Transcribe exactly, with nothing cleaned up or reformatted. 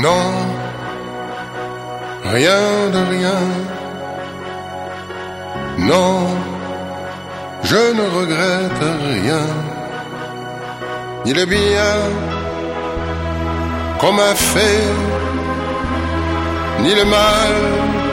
Non, rien de rien. Non, je ne regrette rien. Ni le bien qu'on m'a fait, ni le mal